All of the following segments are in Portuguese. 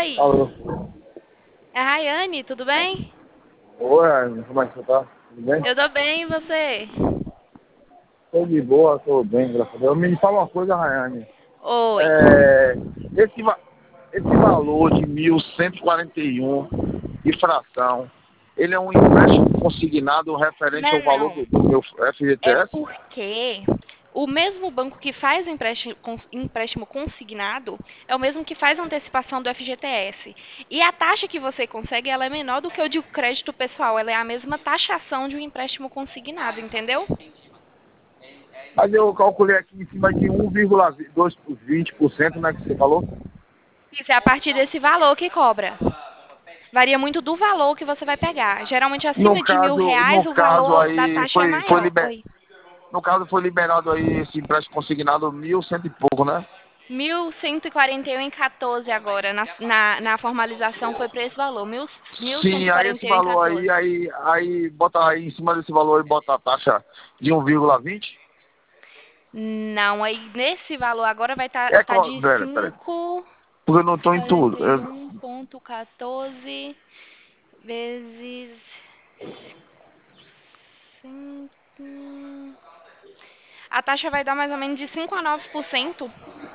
Oi, Alô. é a Rayane, tudo bem? Oi, Raiane, como é que você tá? Tudo bem? Eu tô bem, e você? Tô de boa, tô bem, graças a Deus. Me fala uma coisa, Rayane. Oi. É, esse, esse valor de 1.141 e fração, ele é um empréstimo consignado referente ao valor Não, do meu é FGTS? porque o mesmo banco que faz empréstimo consignado é o mesmo que faz antecipação do FGTS. E a taxa que você consegue, ela é menor do que o de crédito pessoal. Ela é a mesma taxação de um empréstimo consignado, entendeu? Mas eu calculei aqui em cima de 1,20%, né, que você falou? Isso é a partir desse valor que cobra. Varia muito do valor que você vai pegar. Geralmente, No acima de mil caso, reais, no o caso valor da aí taxa é maior. Oi. no caso foi liberado aí esse empréstimo consignado 1.100 e pouco, né? 1.141,14 agora. Na formalização foi para esse valor. Sim, aí esse valor aí, 1.141,14. aí bota aí em cima desse valor e bota a taxa de 1,20. Não, aí nesse valor agora vai estar tá de Pera, cinco porque eu não estou em quarenta tudo. e um ponto 14 vezes 5. A taxa vai dar mais ou menos de 5 a 9%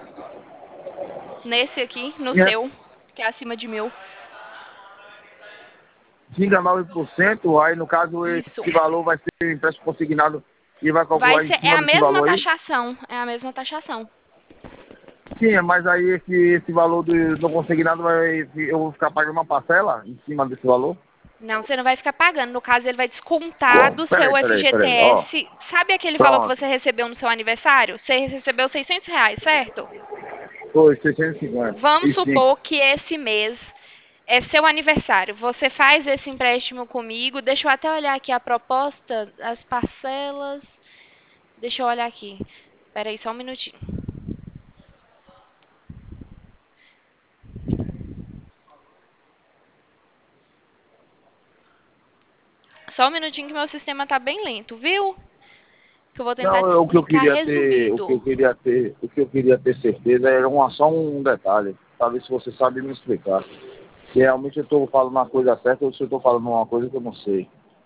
nesse aqui, no seu, que é acima de 1.000. 5 a 9%, aí no caso Isso. esse valor vai ser empréstimo consignado e vai Vai calcular em ser, é cima a desse mesma valor aí? taxação. É a mesma taxação. Sim, mas aí esse valor do consignado eu vou ficar pagando uma parcela em cima desse valor? Não, você não vai ficar pagando. No caso, ele vai descontar do seu Peraí, ó, FGTS. Sabe aquele valor que pronto, você recebeu no seu aniversário? Você recebeu R$ 600, certo? foi 650, Vamos e 5. supor que esse mês é seu aniversário. Você faz esse empréstimo comigo. Deixa eu até olhar aqui a proposta, as parcelas. Deixa eu olhar aqui. Espera aí só um minutinho. Só um minutinho que meu sistema tá bem lento, viu? Que eu vou tentar Não, te o que eu explicar queria ter, resumido. o que eu queria ter certeza era só um detalhe, para ver se você sabe me explicar. Se realmente eu estou falando uma coisa certa ou se eu estou falando uma coisa que eu não sei.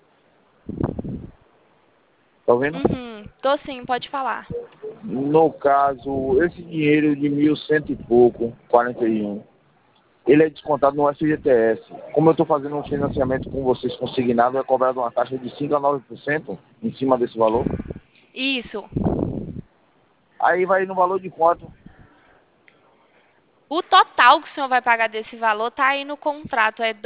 Tá ouvindo? Uhum. Tô sim, pode falar. No caso, esse dinheiro de 1.100 e pouco, 41, ele é descontado no FGTS. Como eu estou fazendo um financiamento com vocês consignado, é cobrado uma taxa de 5 a 9% em cima desse valor. Isso. Aí vai no valor de quanto? O total que o senhor vai pagar desse valor tá aí no contrato, é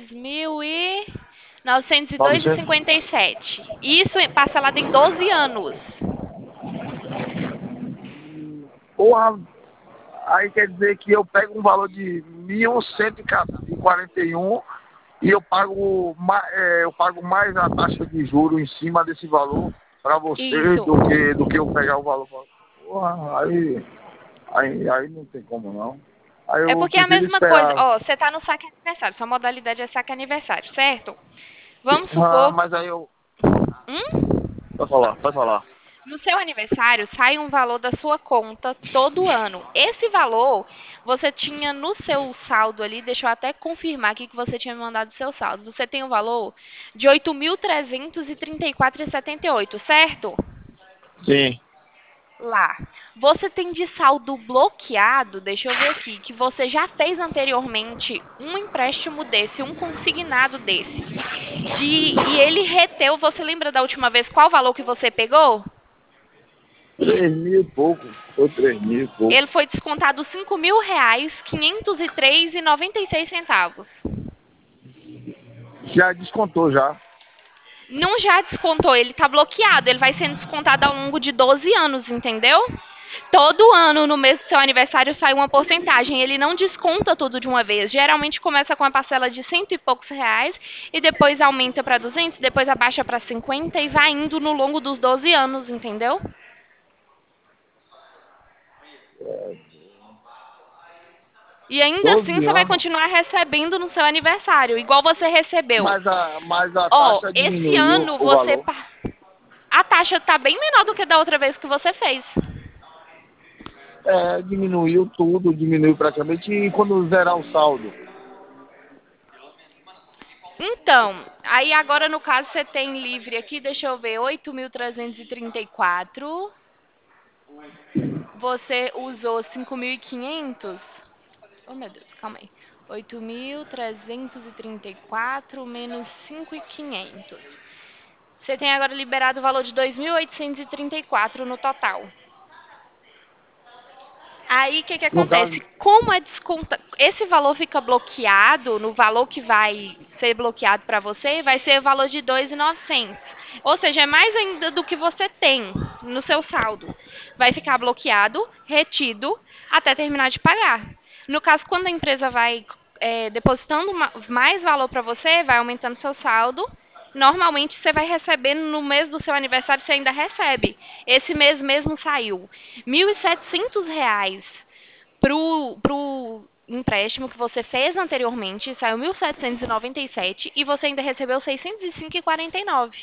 2.902,57. 900? E sete. Isso é parcelado em 12 anos. Porra, aí quer dizer que eu pego um valor de 1.141 e eu pago mais a taxa de juros em cima desse valor para você Isso. do que eu pegar o valor. Porra, aí não tem como não. Aí É eu porque é a prefiro mesma coisa. esperar. Ó, você tá no saque aniversário. Sua modalidade é saque aniversário, certo? Vamos Ah, supor. mas aí eu. Hum? Pode falar. No seu aniversário, sai um valor da sua conta todo ano. Esse valor você tinha no seu saldo ali, deixa eu até confirmar aqui que você tinha me mandado o seu saldo. Você tem um valor de 8.334,78, certo? Sim. Lá. Você tem de saldo bloqueado, deixa eu ver aqui, que você já fez anteriormente um empréstimo desse, um consignado desse. E ele reteu, você lembra da última vez qual valor que você pegou? 3.000 e pouco. Foi 3.000 e pouco. Ele foi descontado R$ 5.000, 503,96 centavos. Já descontou já. Não já descontou, ele está bloqueado. Ele vai sendo descontado ao longo de 12 anos, entendeu? Todo ano, no mês do seu aniversário, sai uma porcentagem. Ele não desconta tudo de uma vez. Geralmente começa com a parcela de cento e poucos reais e depois aumenta para 200, depois abaixa para 50 e vai indo no longo dos 12 anos, entendeu? E ainda assim 12 você vai anos. continuar recebendo no seu aniversário, igual você recebeu. Mas a Ó, taxa esse diminuiu ano o valor. a taxa tá bem menor do que da outra vez que você fez. É, diminuiu tudo, diminuiu praticamente. E quando zerar o saldo? Então, aí agora no caso você tem livre aqui, deixa eu ver, 8.334. Você usou 5.500. Oh, meu Deus, calma aí. 8.334 menos 5.500. Você tem agora liberado o valor de 2.834 no total. Aí, o que que No acontece? caso, Como a desconta... Esse valor fica bloqueado, no valor que vai ser bloqueado para você, vai ser o valor de 2.900. Ou seja, é mais ainda do que você tem no seu saldo. Vai ficar bloqueado, retido, até terminar de pagar. No caso, quando a empresa vai depositando mais valor para você, vai aumentando seu saldo. Normalmente você vai recebendo no mês do seu aniversário, você ainda recebe. Esse mês mesmo saiu R$ 1.700 pro empréstimo que você fez anteriormente, saiu 1.797 e você ainda recebeu 605,49.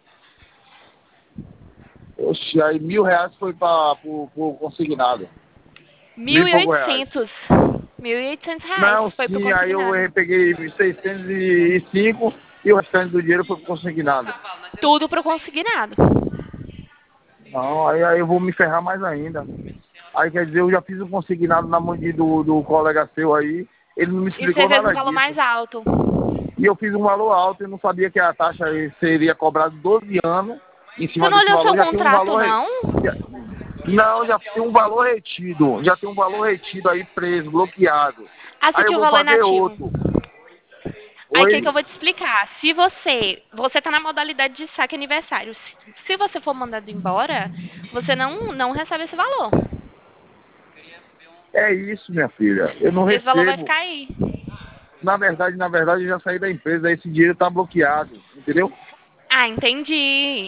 oxe, aí R$ 1.000 foi para o consignado. Mil Mil e e pouco reais. oitocentos, R$ 1.800 Não, foi pro sim, aí eu consignado. peguei 605 e o restante do dinheiro foi consignado. Tudo pro consignado. Não, aí eu vou me ferrar mais ainda. Aí quer dizer, eu já fiz um consignado na mão do colega seu aí, ele não me E você explicou fez um nada valor disso. mais alto. E eu fiz um valor alto e não sabia que a taxa seria cobrada 12 anos. Em Você cima não desse olhou seu valor já tem um contrato, valor. não? Não, já tem um valor retido. Já tem um valor retido aí preso, bloqueado. Aqui Aí eu que o vou valor é fazer inativo. outro. Aí o que que Oi? eu vou te explicar? Se você tá na modalidade de saque aniversário. Se você for mandado embora, você não recebe esse valor. É isso, minha filha. Eu não Esse valor vai recebo. ficar aí. Na verdade, eu já saí da empresa, esse dinheiro está bloqueado, entendeu? Ah, entendi.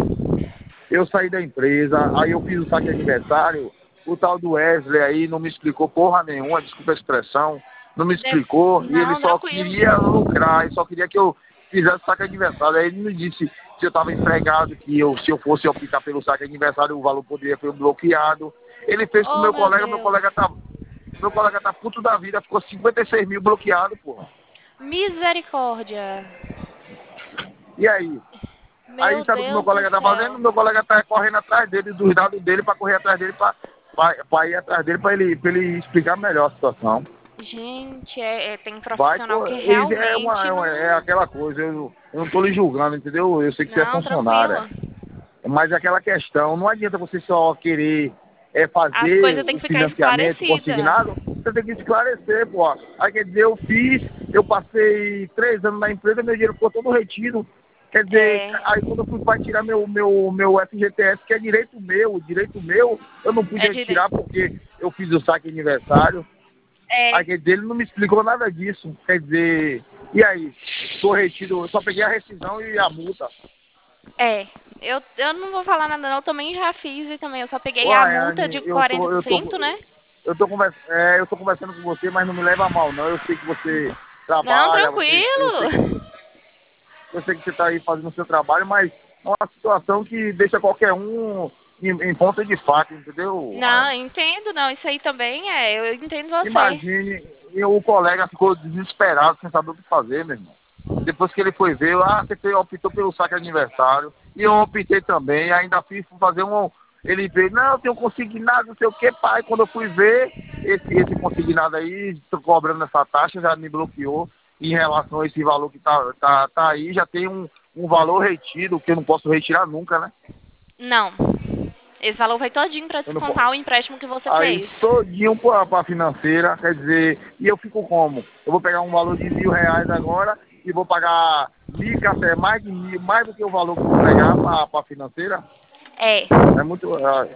Eu saí da empresa, aí eu fiz o saque de aniversário, o tal do Wesley aí não me explicou porra nenhuma, desculpa a expressão, não me explicou e ele Não, só tranquilo. queria lucrar, ele só queria que eu fizesse saque de aniversário. Aí ele me disse se eu estava empregado, que se eu fosse optar pelo saque de aniversário, o valor poderia ser bloqueado. Ele fez com o Oh, meu meu Deus. colega tá puto da vida, ficou 56 mil bloqueado, porra. Misericórdia. E aí? Aí Meu sabe o que meu Deus do colega tá fazendo? céu. Meu colega tá correndo atrás dele, dos dados dele, pra correr atrás dele, pra ir atrás dele, pra ele explicar melhor a situação. Gente, tem Vai, profissional que realmente é não. aquela coisa, eu não tô lhe julgando, entendeu? Eu sei que você é Não, funcionária. tranquilo. Mas é aquela questão, não adianta você só querer As fazer coisas têm o que ficar financiamento esclarecidas. consignado, você tem que esclarecer, pô. Aí quer dizer, eu passei 3 anos na empresa, meu dinheiro ficou todo retido. Quer dizer, É, aí quando eu fui para tirar meu FGTS, que é direito meu, eu não é podia tirar direito. porque eu fiz o saque de aniversário. Aí É, quer dizer, ele não me explicou nada disso. Quer dizer, e aí? Tô retido, eu só peguei a rescisão e a multa. é. Eu não vou falar nada não, eu também já fiz e também eu só peguei Ô, a multa de Rayane, 40%, né? eu tô conversando com você, mas não me leva a mal, não. Eu sei que você Não, trabalha, tranquilo. eu sei que você está aí fazendo o seu trabalho, mas é uma situação que deixa qualquer um em ponta de faca, entendeu, Não, Rayane? entendo, não. Isso aí também eu entendo você. Imagine, o colega ficou desesperado, sem saber o que fazer, meu irmão. Depois que ele foi ver, você optou pelo saque de aniversário, e eu optei também, ainda fiz fazer um. Ele veio, não, eu tenho consignado, não sei o que, pai. Quando eu fui ver, esse consignado aí, tô cobrando essa taxa, já me bloqueou. Em relação a esse valor que tá aí, já tem um valor retido, que eu não posso retirar nunca, né? Não. Esse valor vai todinho para Eu não posso. descontar o empréstimo que você Aí fez. todinho pra financeira, quer dizer, e eu fico como? Eu vou pegar um valor de R$ 1.000 agora e vou pagar mil café, mais de mil, mais do que o valor que eu vou pegar pra financeira. É. É muito.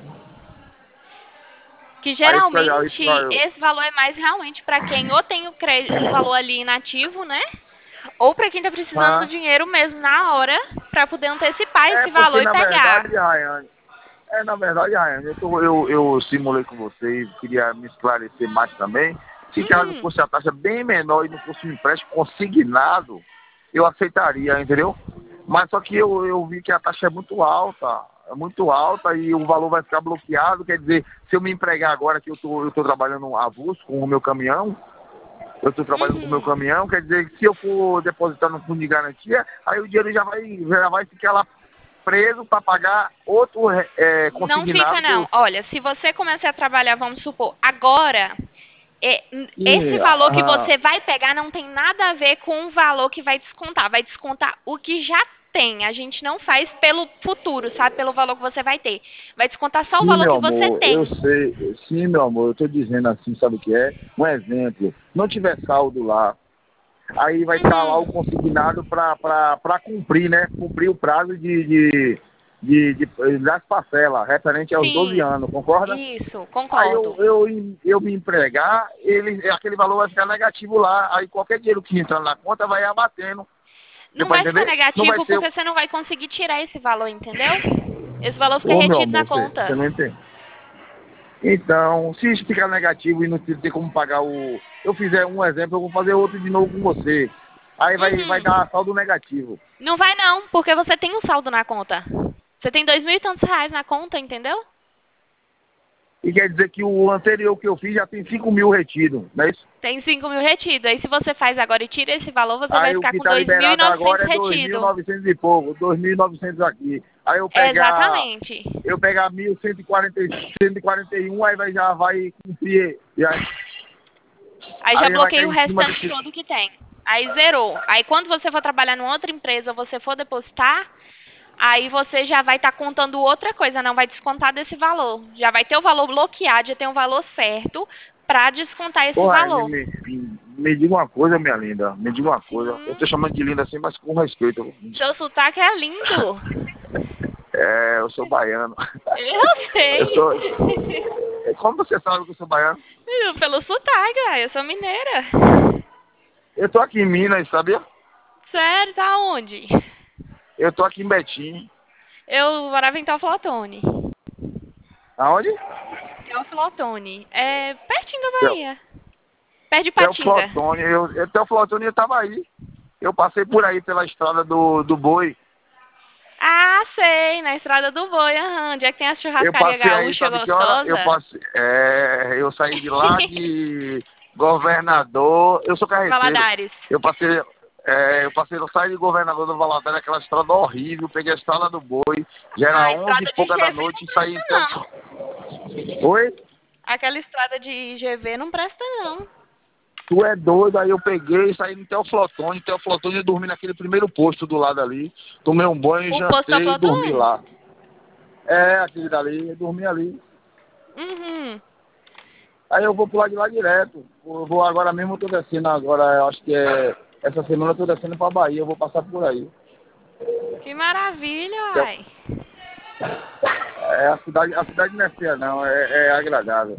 Que Aí geralmente fica eu. esse valor é mais realmente para quem ou tem o valor ali inativo, né? Ou para quem tá precisando do Ah, dinheiro mesmo na hora para poder antecipar é esse porque valor e pegar. na verdade, Rayane, eu simulei com você e queria me esclarecer mais também. Se caso Uhum. fosse a taxa bem menor e não fosse um empréstimo consignado, eu aceitaria, entendeu? Mas só que eu vi que a taxa é muito alta e o valor vai ficar bloqueado. Quer dizer, se eu me empregar agora que eu tô trabalhando avulso com o meu caminhão, Eu estou trabalhando com o meu caminhão, quer dizer que se eu for depositar no fundo de garantia, aí o dinheiro já vai ficar lá preso para pagar outro Não consignado. fica, não. Olha, se você começar a trabalhar, vamos supor, agora, esse valor que você vai pegar não tem nada a ver com o valor que vai descontar. Vai descontar o que já tem. A gente não faz pelo futuro, sabe? Pelo valor que você vai ter. Vai descontar só o Sim, valor meu que você amor, tem. eu sei. Sim, meu amor, eu estou dizendo assim, sabe o que é? Um exemplo. Não tiver saldo lá, aí vai estar lá o consignado para cumprir, né? Cumprir o prazo das parcelas, referente aos 12 Sim, anos, concorda? isso, Aí concordo. eu me empregar, aquele valor vai ficar negativo lá, aí qualquer dinheiro que entra na conta vai abatendo. Deu Não pra vai ficar entender? Não vai negativo ser. porque você não vai conseguir tirar esse valor, entendeu? Esse valor fica Ô, meu retido na amor, você conta. não entende. Então, se isso ficar negativo e não ter como pagar eu fizer um exemplo, eu vou fazer outro de novo com você. Aí vai Uhum. dar saldo negativo. Não vai não, porque você tem um saldo na conta. Você tem 2.000 e tantos reais na conta, entendeu? E quer dizer que o anterior que eu fiz já tem 5 mil retido, não é isso? Tem 5.000 retido. Aí se você faz agora e tira esse valor, você vai Aí o ficar que com está dois mil e liberado novecentos agora é dois mil retido. novecentos e pouco, 2.900 aqui. Aí Exatamente. eu pegar 1.141, já vai cumprir. Aí já Aí vai bloqueia cair o em cima restante desse. todo que tem. Aí zerou. Aí quando você for trabalhar numa outra empresa, ou você for depositar, aí você já vai estar contando outra coisa, não vai descontar desse valor. Já vai ter o valor bloqueado, já tem o valor certo para descontar esse Porra, valor. me diga uma coisa, minha linda. Me diga uma coisa. Eu tô Sim. chamando de linda assim, mas com respeito. Seu sotaque é lindo. Eu sou baiano. Eu Eu sei. sou. Como você sabe que eu sou baiano? Pelo sotaque, eu sou mineira. Eu tô aqui em Minas, sabia? Sério, tá onde? Eu tô aqui em Betim. Eu morava em Teoflotone. Aonde? Teoflotone. É pertinho da Bahia. Perto de Theo Patinga. Flotone. Theo Flotone eu tava aí. Eu passei por aí pela estrada do Boi. Ah, sei, na Estrada do Boi, aham. Onde é que tem a Eu churrascaria passei aí, gaúcha sabe que hora? gostosa? Eu saí de lá de Governador. Eu sou carreteiro. Valadares. Eu passei, eu saí de Governador do Valadares, aquela estrada horrível. Peguei a estrada do Boi. Já era A 11 e estrada de pouca da GV noite não e saí presta, então. não. Oi? Aquela estrada de GV não presta, não. Tu é doido, aí eu peguei e saí no Teoflotone. Teoflotone eu dormi naquele primeiro posto do lado ali. Tomei um banho, O posto jantei e dormi Teoflotone? lá. Aquele dali, eu dormi ali. Uhum. Aí eu vou pular de lá direto. Eu vou agora mesmo, eu tô descendo agora, eu acho que essa semana eu tô descendo pra Bahia, eu vou passar por aí. Que maravilha, Então, uai. a cidade não é feia não, é agradável.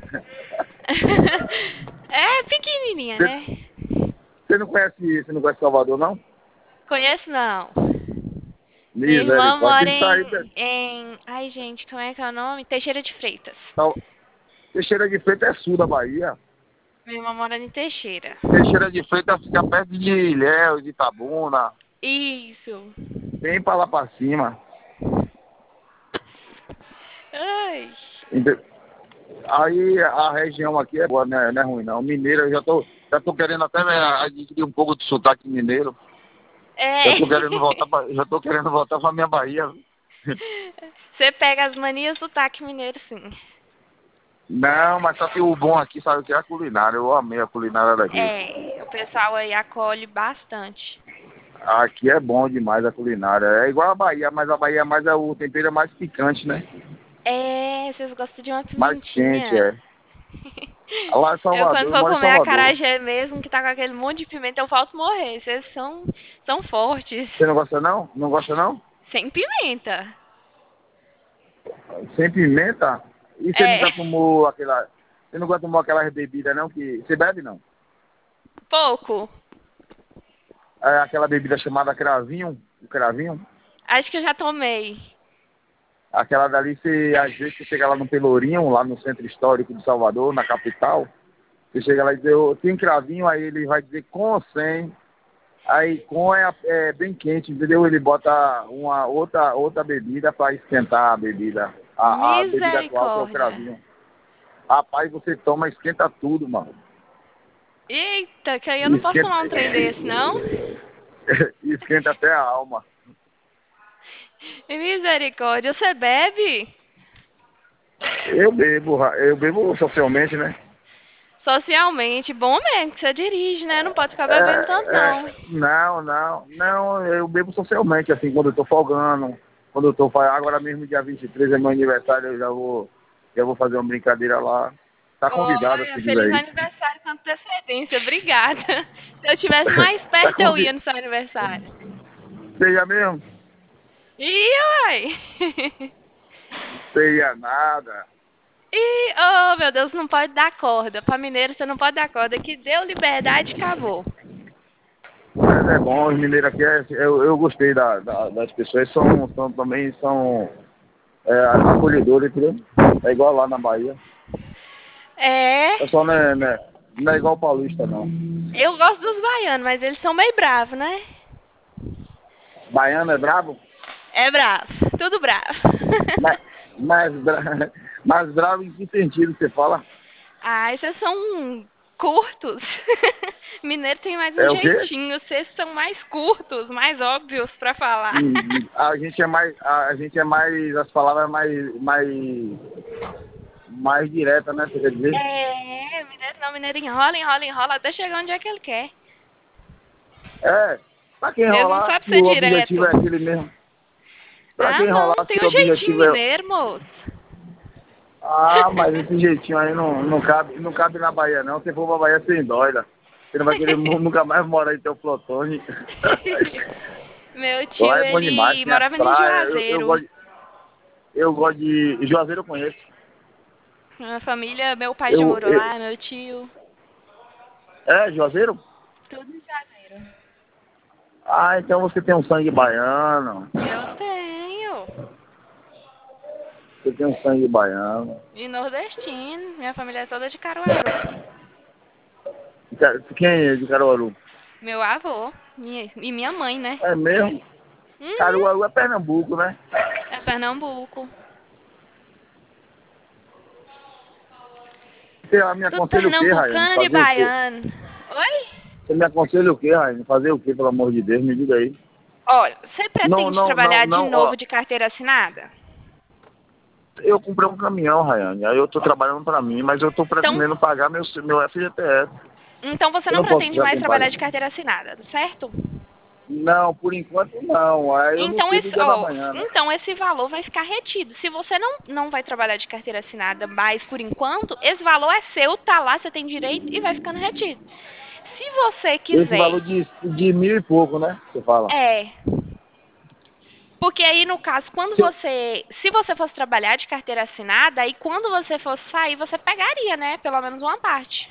É pequenininha, Você, né? você não conhece Salvador não? Conheço, não. Minha irmã Misericórdia, mora tem que sair. Ai, gente, como é que é o nome? Teixeira de Freitas. Teixeira de Freitas é sul da Bahia. Minha irmã mora em Teixeira. Teixeira de Freitas fica perto de Ilhéus, de Itabuna, Isso. bem pra lá pra cima. Ai. Ente- Aí a região aqui é boa, né? Não é ruim não. Mineiro, eu já tô querendo até adquirir um pouco de sotaque mineiro. É. Já tô querendo voltar pra minha Bahia. Você pega as manias do sotaque mineiro, sim. Não, mas só que o bom aqui, sabe o que é a culinária. Eu amei a culinária daqui. É, o pessoal aí acolhe bastante. Aqui é bom demais a culinária. É igual a Bahia, mas a Bahia o tempero é mais picante, né? É, vocês gostam de uma Mais quente, pimentinha. é. Lá em Eu, quando Salvador, eu for moro em comer Salvador. acarajé mesmo, que tá com aquele monte de pimenta, eu falto morrer. Vocês são fortes. Você não gosta não? Não gosta não? Sem pimenta. Sem pimenta? E você É, nunca tomou aquela. Você nunca tomou aquelas bebidas não que. Você bebe não? pouco. Aquela bebida chamada cravinho, o cravinho. Acho que eu já tomei. Aquela dali, às vezes você chega lá no Pelourinho, lá no centro histórico de Salvador, na capital. Você chega lá e diz, tem cravinho, aí ele vai dizer com ou sem. Aí com é bem quente, entendeu? Ele bota uma outra bebida para esquentar a bebida. A bebida atual que é o Misericórdia. cravinho. Rapaz, você toma, esquenta tudo, mano. Eita, que aí eu não posso Esquenta, tomar um trem desse, não? esquenta até a alma. Misericórdia, você bebe? Eu bebo socialmente, né? Socialmente, bom mesmo que você dirige, né? Não pode ficar bebendo tanto, não. Não, eu bebo socialmente, assim, quando eu tô folgando, quando eu tô, agora mesmo dia 23 é meu aniversário, já vou fazer uma brincadeira lá. Tá convidado, Olha, se feliz quiser ir. aniversário com antecedência, obrigada. Se eu tivesse mais Tá perto, eu ia convidado. no seu aniversário. Seja mesmo? Ih, uai! Seja nada. Ih, oh, meu Deus, não pode dar corda. Pra mineiro, você não pode dar corda. Que deu liberdade, acabou. Mas é bom, os mineiros aqui, eu gostei das pessoas, também são acolhedores, entendeu? É igual lá na Bahia. É, O pessoal não é igual paulista, não. eu gosto dos baianos, mas eles são meio bravos, né? Baiano é brabo? É bravo, tudo bravo. Mais, mais bravo em que sentido você fala? Ai, vocês são curtos. Mineiro tem mais um É o quê? jeitinho, vocês são mais curtos, mais óbvios pra falar. A gente é mais, as palavras mais diretas, né? Você quer dizer? É, mineiro não, mineiro enrola, enrola, enrola até chegar onde é que ele quer. É, pra quem Eles não enrolar, sabem se ser o objetivo direto. é aquele mesmo. Pra Ah, quem não, enrolar, tem se o um jeitinho objetivo é. mineiro, moço. Ah, mas esse jeitinho aí não cabe na Bahia, não. Se for pra Bahia, você endoida. Você não vai querer nunca mais morar em Teoflotone. Meu tio, Lá é bom demais, ele tem as morava em praias. Juazeiro. Eu gosto de. Juazeiro eu conheço. Minha família, meu pai já Eu, morou eu- lá, meu tio. Juazeiro? Tudo em Juazeiro. Ah, então você tem um sangue baiano. Eu tenho. Você tem um sangue baiano. E nordestino. Minha família é toda de Caruaru. Quem é de Caruaru? Meu avô. E minha mãe, né? É mesmo? Uhum. Caruaru é Pernambuco, né? É Pernambuco. Você me Tudo aconselha o quê, Raiane? pernambucano e Fazer o quê? baiano. Oi? Você me aconselha o quê, Raiane? Fazer o quê, pelo amor de Deus? Me diga aí. Olha, você Não, pretende não, não, trabalhar de não, novo ó. de carteira assinada? Eu comprei um caminhão, Rayane. Aí eu tô trabalhando pra mim, mas eu tô Então, pretendendo pagar meu FGTS. então você Eu não não posso pretende ficar mais sem trabalhar pagar. de carteira assinada, certo? Não, por enquanto não. Aí eu não Então sei do esse, dia da ó, manhã, né? então esse valor vai ficar retido. Se você não vai trabalhar de carteira assinada mais por enquanto, esse valor é seu, tá lá, você tem direito e vai ficando retido. Se você Esse quiser, valor de 1.000 e pouco, né? Você fala. é, porque aí no caso, quando Se eu- se você fosse trabalhar de carteira assinada, aí quando você fosse sair, você pegaria, né, pelo menos uma parte.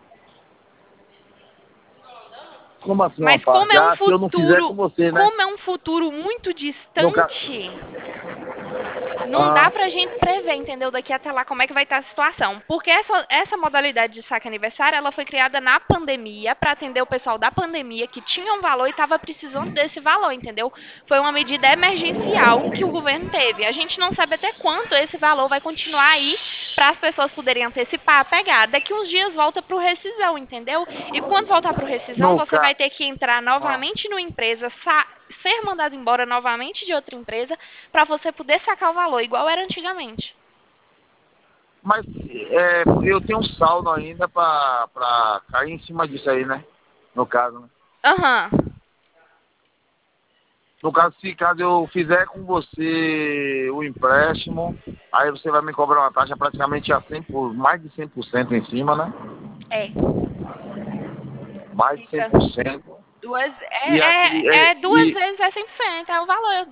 Como assim uma Mas como parte? é um Ah, se eu não fizer com futuro, você, né? como é um futuro muito No ca... distante, não dá Ah, pra gente prever, entendeu? Daqui até lá como é que vai estar a situação. Porque essa modalidade de saque aniversário, ela foi criada na pandemia para atender o pessoal da pandemia que tinha um valor e estava precisando desse valor, entendeu? Foi uma medida emergencial que o governo teve. A gente não sabe até quanto esse valor vai continuar aí para as pessoas poderem antecipar, pegar. Daqui uns dias volta pro rescisão, entendeu? E quando voltar pro rescisão, no você ca... vai ter que entrar ah. novamente numa empresa, ser mandado embora novamente de outra empresa para você poder sacar o valor, igual era antigamente. Mas eu tenho um saldo ainda pra cair em cima disso aí, né? No caso, né? Aham. No caso, se caso eu fizer com você o empréstimo, aí você vai me cobrar uma taxa praticamente mais de 100% em cima, né? É. Mais de Fica 100%. duas. E aquele. É, Duas e vezes é 100%, é o valor.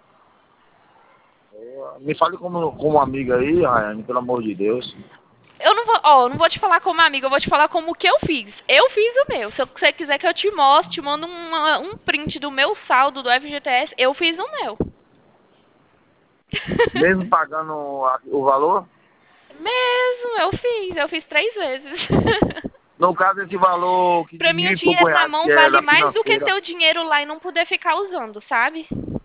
me fale como amiga aí, Rayane, pelo amor de Deus. Eu não vou, ó, eu não vou te falar como amiga, eu vou te falar como o que eu fiz. Eu fiz o meu. Se você quiser que eu te mostre, te mando um print do meu saldo do FGTS, eu fiz o meu. Mesmo pagando o valor, Mesmo, eu fiz 3 vezes. no caso esse valor que Pra de mim, mil o e pouco dinheiro na reais que mão é vale da mais do que financeira. seu dinheiro lá e não poder ficar usando, sabe?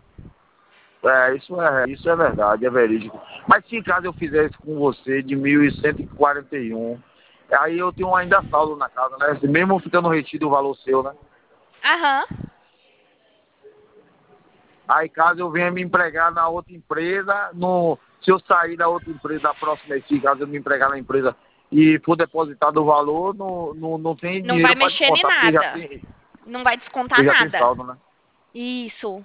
Isso é verdade, é verídico. Mas se caso eu fizesse com você de 1.141 Aí eu tenho ainda saldo na casa, né? Mesmo ficando retido o valor seu, né? Aham. Aí caso eu venha me empregar na outra empresa, se eu sair da outra empresa da próxima aqui, caso eu me empregar na empresa e for depositado o valor, não tem Não vai dinheiro para mexer em descontar, nada. Não vai descontar porque já tem nada. saldo, né? Isso.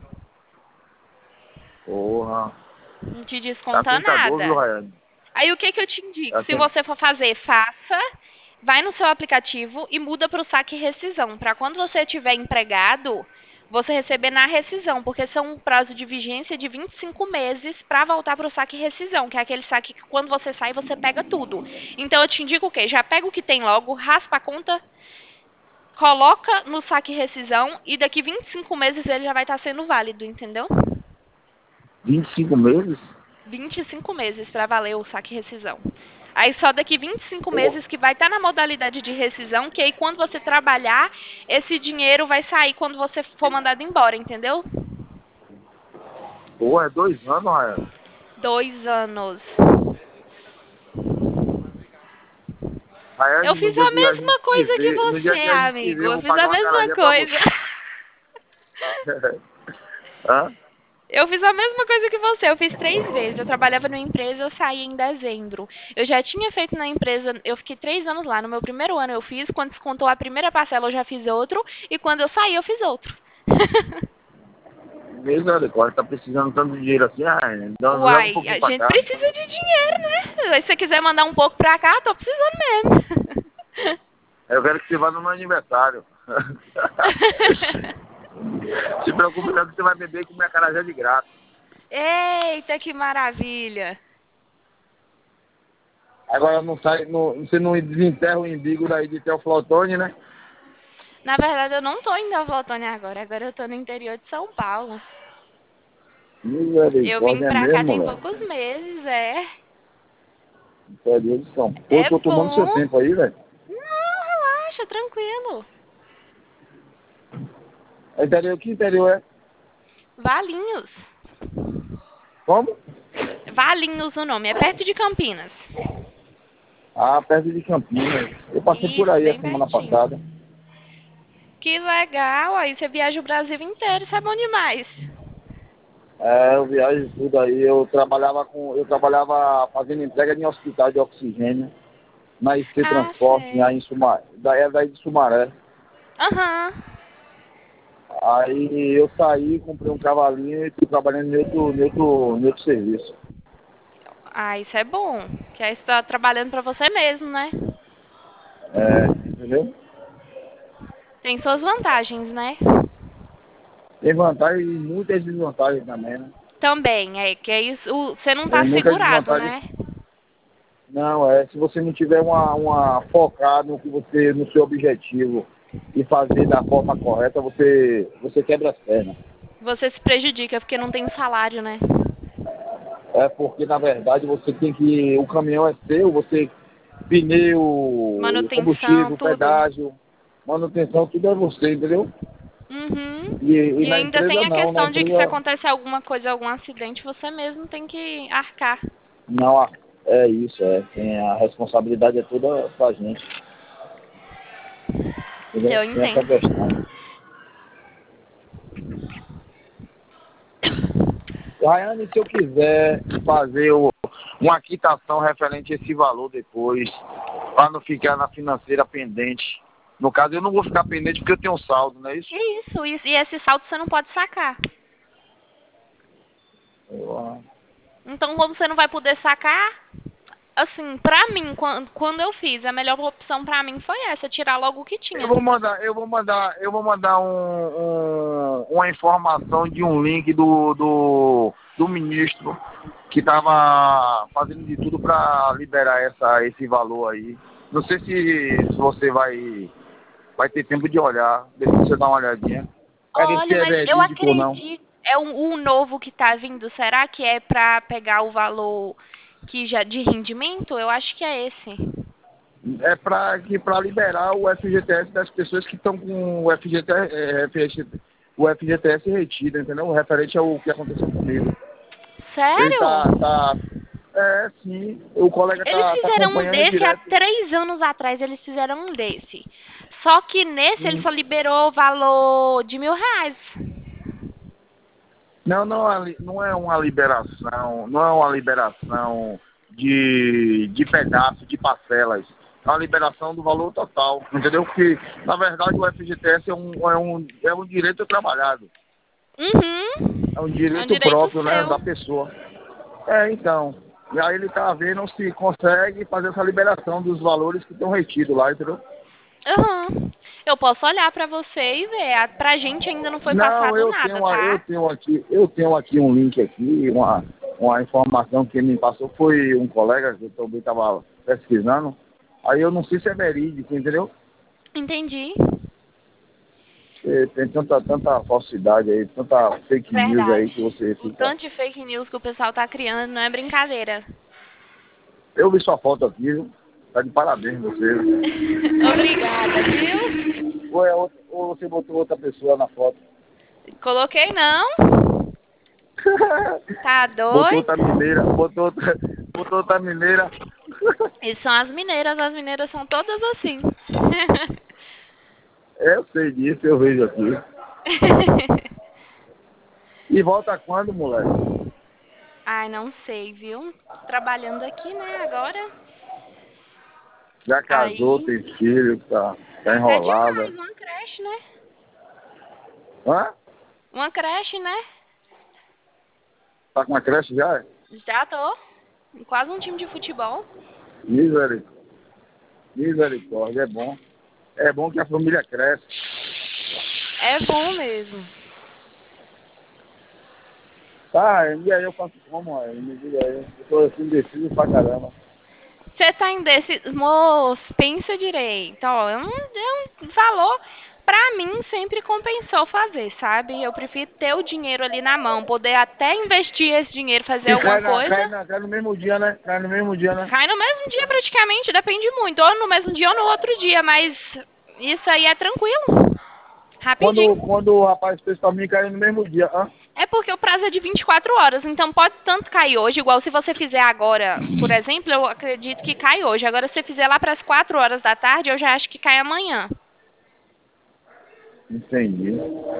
Porra. Não te Tá desconta tentador, viu, nada. Rayane? Aí o que que eu te indico? Tá Se tent... você for fazer, faça, vai no seu aplicativo e muda para o saque rescisão, para quando você estiver empregado, você receber na rescisão, porque são um prazo de vigência de 25 meses para voltar para o saque rescisão, que é aquele saque que quando você sai, você pega tudo. Então eu te indico o quê? Já pega o que tem logo, raspa a conta, coloca no saque rescisão e daqui 25 meses ele já vai estar sendo válido, entendeu? 25 meses? 25 meses para valer o saque rescisão. Aí só daqui 25 Pô, meses que vai estar na modalidade de rescisão, que aí quando você trabalhar, esse dinheiro vai sair quando você for mandado embora, entendeu? pô, é 2 anos, Rayane. 2 anos. Eu Rayane, no fiz dia a que a gente mesma se coisa que vê, no dia você, que a gente se amigo. vê, eu Eu vou fiz pagar a uma mesma acarajé pra coisa. você. Hã? Eu fiz a mesma coisa que você. Eu fiz 3 vezes. Eu trabalhava numa empresa, eu saí em dezembro. Eu já tinha feito na empresa, eu fiquei 3 anos lá. No meu primeiro ano eu fiz, quando descontou a primeira parcela eu já fiz outro, e quando eu saí eu fiz outro. Misericórdia, tá precisando tanto de dinheiro assim, então leva um Uai, pouquinho a pra gente cá. precisa de dinheiro, né? Se você quiser mandar um pouco pra cá, tô precisando mesmo. Eu quero que você vá no meu aniversário. Se preocupe não que você vai beber e comer acarajé de graça. Eita, que maravilha. Agora não sai, você não desenterra o umbigo daí de Teoflotone, né? Na verdade, eu não tô em Teoflotone agora. Agora eu tô no interior de São Paulo. Eu vim Misericórdia, é pra cá mesmo, tem velho. poucos meses, é. Interior de São Paulo. É Tô tomando seu bom. tempo aí, velho. Não, relaxa, tranquilo. É interior, que interior é? Valinhos. Como? Valinhos o nome, é perto de Campinas. Ah, perto de Campinas. Eu passei por Isso, aí a bem semana pertinho. passada. Que legal, aí você viaja o Brasil inteiro, isso é bom demais. É, eu viajo tudo aí. Eu trabalhava fazendo entrega em hospital de oxigênio, na IC Ah, Transporte, aí sei. em Sumaré, daí de Sumaré. Aham. Aí eu saí, comprei um cavalinho e estou trabalhando em outro serviço. Ah, isso é bom. Que aí você tá trabalhando pra você mesmo, né? É, entendeu? Tem suas vantagens, né? Tem vantagens e muitas desvantagens também, né? Também, é que é isso, você não Tem tá muitas segurado, desvantagens. né? Não, se você não tiver uma focado no seu objetivo e fazer da forma correta, você quebra as pernas. Você se prejudica porque não tem salário, né? É porque, na verdade, o caminhão é seu, pneu, Manutenção, combustível, tudo. pedágio, manutenção, tudo é você, entendeu? Uhum. E E na ainda tem empresa a não, na questão de que se empresa acontecer alguma coisa, algum acidente, você mesmo tem que arcar. não, é isso, tem a responsabilidade é toda pra gente, entendeu? Eu Tem essa entendo. questão. Rayane, se eu quiser fazer uma quitação referente a esse valor depois, para não ficar na financeira pendente. No caso, eu não vou ficar pendente porque eu tenho um saldo, não é isso? Isso, e esse saldo você não pode sacar. Eu, Então, como você não vai poder sacar, assim, pra mim, quando eu fiz, a melhor opção pra mim foi essa, tirar logo o que eu tinha. vou mandar, uma informação de um link do ministro que estava fazendo de tudo para liberar esse valor aí. Não sei se você vai ter tempo de olhar, depois você dá uma olhadinha. Pra ver se Olha, é mas eu verídico ou não. acredito. É o novo que tá vindo. Será que é pra pegar o valor que já de rendimento? Eu acho que é esse. É para liberar o FGTS das pessoas que estão com o FGTS retido, entendeu? Referente ao que aconteceu comigo. Ele Sério? tá, É, sim. O colega Eles tá fizeram um acompanhando desse há direto. 3 anos atrás, eles fizeram um desse. Só que nesse ele Sim. só liberou o valor de R$ 1.000. Não, não, não é uma liberação, não é uma liberação de pedaço, de parcelas. É uma liberação do valor total, entendeu? Porque, na verdade, o FGTS é um direito trabalhado. Uhum. É um É um direito direito próprio, né, seu. da pessoa. É, então. E aí ele tá vendo se consegue fazer essa liberação dos valores que estão retidos lá, entendeu? Uhum. Eu posso olhar pra você e ver. Pra gente ainda não foi Não, passado eu nada, tenho, tá? eu tenho aqui um link aqui, uma informação que me passou, foi um colega que eu também estava pesquisando. Aí eu não sei se é verídico, entendeu? Entendi. Tem tanta falsidade aí, tanta fake news aí Verdade. que você O fica. tanto de fake news que o pessoal tá criando não é brincadeira. Eu vi sua foto aqui, viu? Tá de parabéns você. Obrigada, viu? Ou você botou outra pessoa na foto? Coloquei não. Tá Botou doido? outra mineira, botou outra mineira. E são as mineiras são todas assim. Eu sei disso, eu vejo aqui. E volta quando, moleque? Ai, não sei, viu? Trabalhando aqui, né, agora. Já casou, Aí, tem filho, tá até enrolada. demais, uma creche, né? Hã? Uma creche, né? Tá com uma creche já? Já tô. Quase um time de futebol. Misericórdia. Misericórdia, é bom. É bom que a família cresce. É bom mesmo. Tá, e aí eu faço como, aí? Me diga aí. Eu tô assim, indeciso pra caramba. Você tá indeciso? Moço, pensa direito. Ó, é um valor. Pra mim, sempre compensou fazer, sabe? Eu prefiro ter o dinheiro ali na mão, poder até investir esse dinheiro, fazer E alguma coisa. cai no mesmo dia, né? Cai no mesmo dia, né? Cai no mesmo dia praticamente, depende muito. Ou no mesmo dia ou no outro dia, mas isso aí é tranquilo. Rapidinho. Quando o rapaz fez pra mim, caiu no mesmo dia. Hã? É porque o prazo é de 24 horas, então pode tanto cair hoje, igual se você fizer agora, por exemplo, eu acredito que cai hoje. Agora, se você fizer lá para as 4 horas da tarde, eu já acho que cai amanhã. Entendi.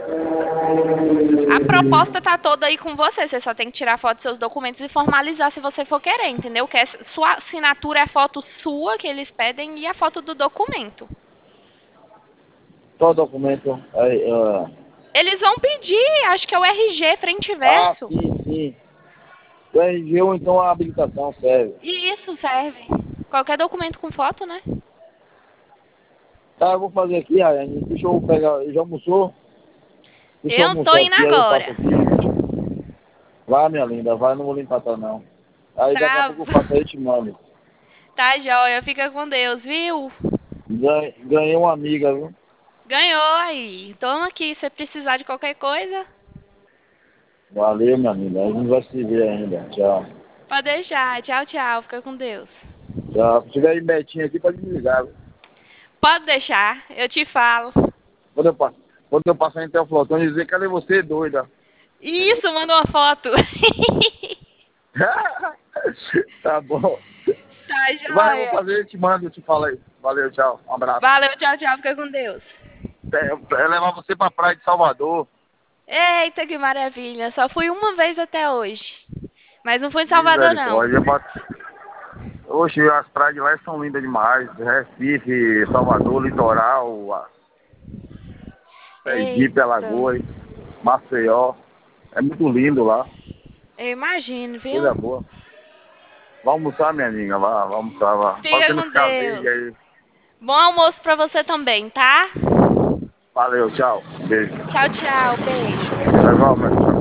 A proposta tá toda aí com você só tem que tirar foto dos seus documentos e formalizar se você for querer, entendeu? Que sua assinatura é foto sua que eles pedem e a foto do documento. Só o documento. Aí, Eles vão pedir, acho que é o RG, frente e verso. sim, sim. O RG ou então a habilitação serve. E isso serve. Qualquer documento com foto, né? Tá, eu vou fazer aqui, Rayane. Deixa eu pegar. Já almoçou? Deixa eu Eu tô almoçar indo aqui, aí eu faço agora. aqui. Vai, minha linda, vai, não vou limpar tá não. Aí daqui a Tá, pouco eu faço aí e te mando. tá joia. Fica com Deus, viu? Ganhei uma amiga, viu? Ganhou aí. Toma aqui, se precisar de qualquer coisa, Valeu, minha linda. A gente vai se ver ainda. Tchau. pode deixar. Tchau, tchau. Fica com Deus. Tchau. Se tiver aí Betinho aqui, pode me ligar, viu? Pode deixar. Eu te falo. Quando eu, pa- Quando eu passar em Teoflotão e dizer, cadê você, doida? Isso, mandou uma foto. Tá bom. Tá Vai, eu vou joia. fazer, eu te mando, eu te falo aí. Valeu, tchau. Um abraço. Valeu, tchau, tchau. Fica com Deus. É levar você pra praia de Salvador. Eita, que maravilha. Só fui uma vez até hoje. Mas não fui em Salvador, não. Misericórdia. Oxe, as praias de lá são lindas demais. Recife, Salvador, Litoral, Sergipe, Eita. Alagoas, Maceió. É muito lindo lá. Eu imagino, Coisa viu? boa. Vai almoçar, minha amiga. Vai almoçar, vai. Pra Fica você não com ficar verde Deus. aí. Bom almoço pra você também, tá? Valeu, tchau. Beijo. Tchau, tchau. Beijo. Igualmente.